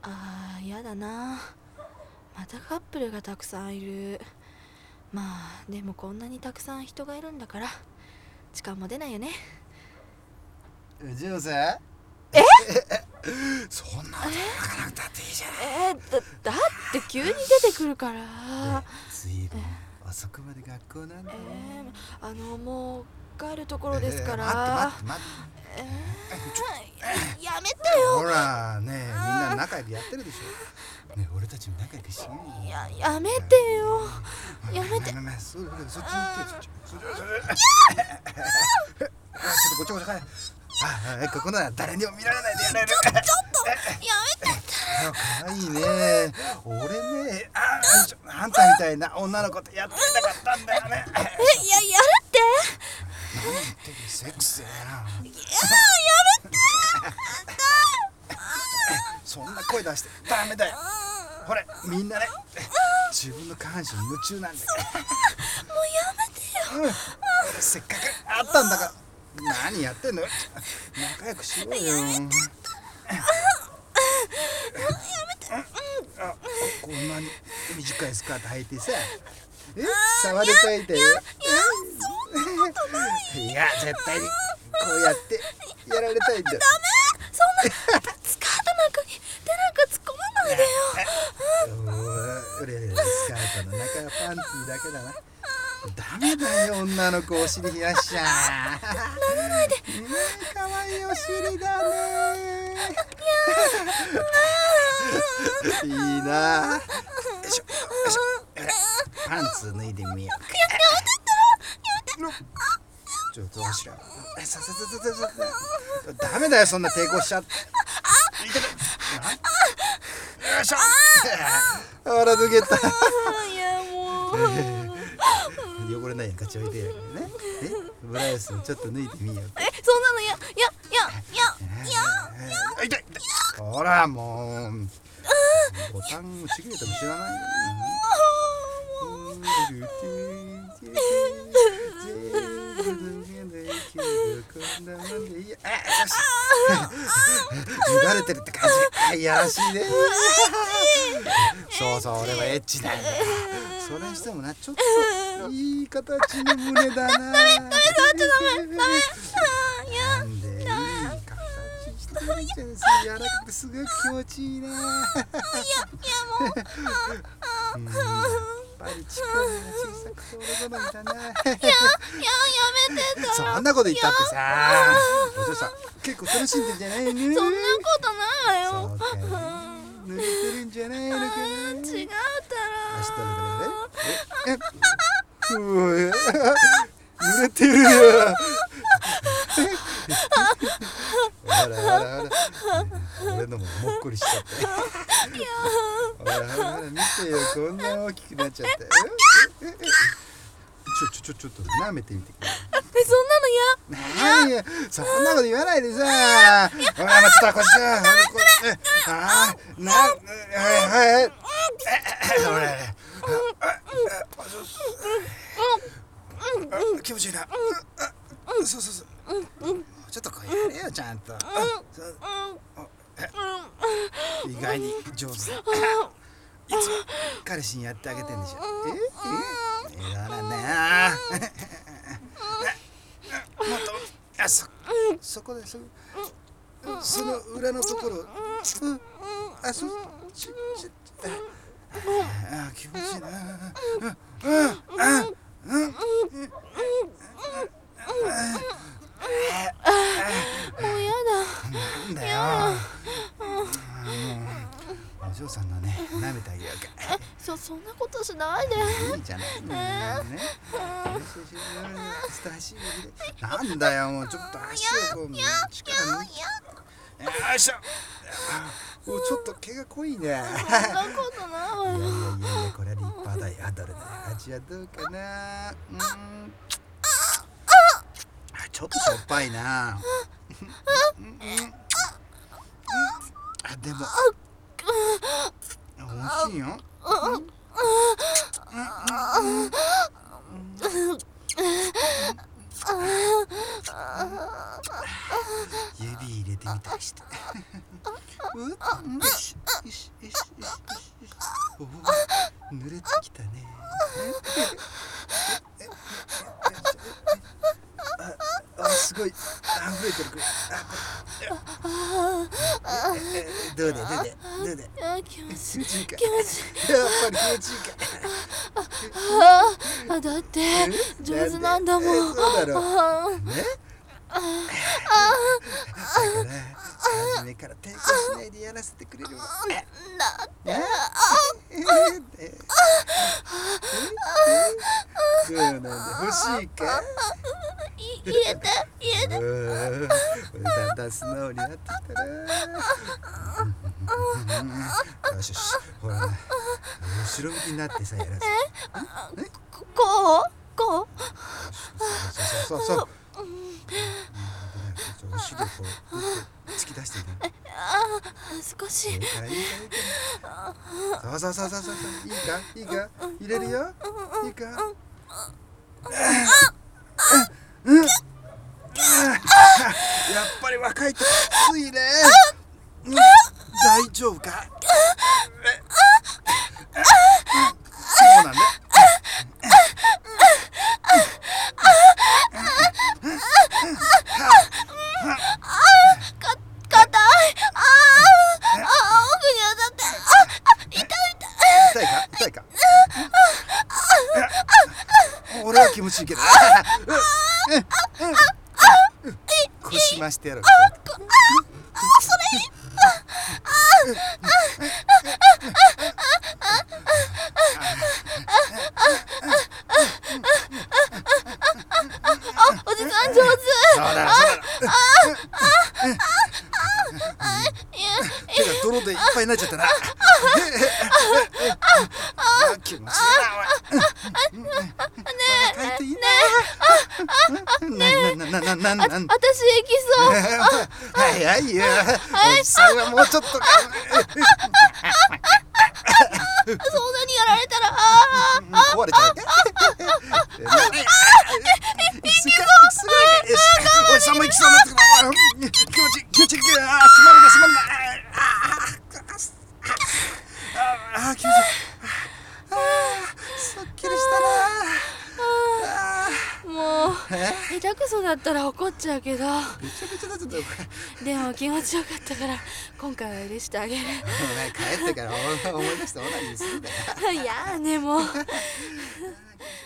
あーやだな。またカップルがたくさんいる。まあでもこんなにたくさん人がいるんだから時間も出ないよね。 ジュースそんなこと書かなくたっていいじゃない。 だって急に出てくるから。 ずいぶん遅くまで学校なんだね。 もう帰るところですから。 待ってやめてよ。 ほらねえ、みんな仲良くやってるでしょ。ねえ、俺たちも仲良くしようよ。 やめてよ。やめて。 そっちに行って、そっちちょっとこっちこっち帰れ。ここなら誰にも見られないでやれる。 ちょっとやめて。 かわいいね。俺ね、あんたみたいな女の子とやってみたかったんだよね。 やるって。 何言ってる、セックスやな。 やめて。 そんな声出してダメだよ。ほれ、みんなね、自分の下半身に夢中なんだよ。 もうやめてよ。 せっかくあったんだから。何やってんのよ。仲良くしようよ。こんなに短いスカート履いてさ、触れといてよ。いや、絶対にこうやってやられたいんだよ。 そんなスカートなんかに手なんか突っ込まないでよ。 俺スカートの中はパンツだけだな。ダメだよ、女の子お尻冷やしちゃ。 ならないで。 かわいいお尻だね。いいな。よいしょよいしょ。パンツ脱いでみよう。ちょっとどうしよう。ダメだよ、そんな抵抗しちゃって。よいしょ。ほら脱げた。 いやもう。 汚れないよ、ガチョイでね。ブラウスちょっと脱いでみよう。 そんなのや。 痛い痛い。ほらもうボタンちぎれても知らないよ。乱れてるって感じ。いやらしいね。そうそう、俺はエッチなんだ。それにしてもな、ちょっといい形の胸だな。なんでいい形してるじゃん。柔らかくてすごく気持ちいいな。やっぱり力が小さくて俺好みだな。 めてた。 そんなこと言ったってさ、お嬢さん結構楽しんでんじゃないの？ そんなことないわよ。 そうか、濡れてるんじゃないのかな。 違うたら。 足取るだけで。濡れてるよ。ほら俺のももっこりしちゃって。ほら見てよ、こんな大きくなっちゃって。ちょっと舐めてみてくれ。 そんなの嫌。 何よ、そんなこと言わないでさ。ほら、ちょっとこっちだ。気持ちいいな。そうちょっとこうやれよ、ちゃんと。意外に上手だ。いつも彼氏にやってあげてんでしょ。だからね。もっと、そこでその裏のところ。気持ちいいな。 もうやなんだよ。お嬢さんのね、舐めてあげようか。 そんなことしないで。 いいじゃないのね。なんだよ、もうちょっと足をこう力抜いて。よいしょ。ちょっと毛が濃いね。 そんなことないわよ。 いや、これは立派だよ。どれだよ。味はどうかな。ちょっとしょっぱいな。でも美味しいよ。指入れてみたりして。 よしよしよしよしよし。おお、濡れてきたね。すごい溢れてる。どうだどうだどうだ。 気持ちいい。 気持ちいいか。 気持ちいい。 やっぱり気持ちいいか。 だって上手なんだもん。 そうだろうね。だから初めから抵抗しないでやらせてくれるわ。そうなんだ。欲しいか。 入れて入れて。 だんだん素直になってきたな。よしよし、ほら後ろ向きになってさ、やらせ。 こうこう。 そうお尻をこう突き出してね。 少し。 いいからいいから。そういいか入れるよ。いいか。やっぱり若いときついね。大丈夫か。そうなんだ。痛いか。俺は気持ちいいけど。腰回してやろう。 おじさん上手。 そうだろ。手が泥でいっぱいになっちゃったな。気持ちいいな、おい。帰っていいな。 私行きそう。 早いよ。おじさんはもうちょっと。 そんなにやられたら壊れちゃう。おじさんも行きそうになってくる。気持ちいい。すまるな。気持ちいい。すっきりしたな。 もう下手くそだったら怒っちゃうけど、 べちゃべちゃだったよ。 でも気持ちよかったから今回は許してあげる。 帰ってから思い出してオナニーするんだよ。 いやねもう。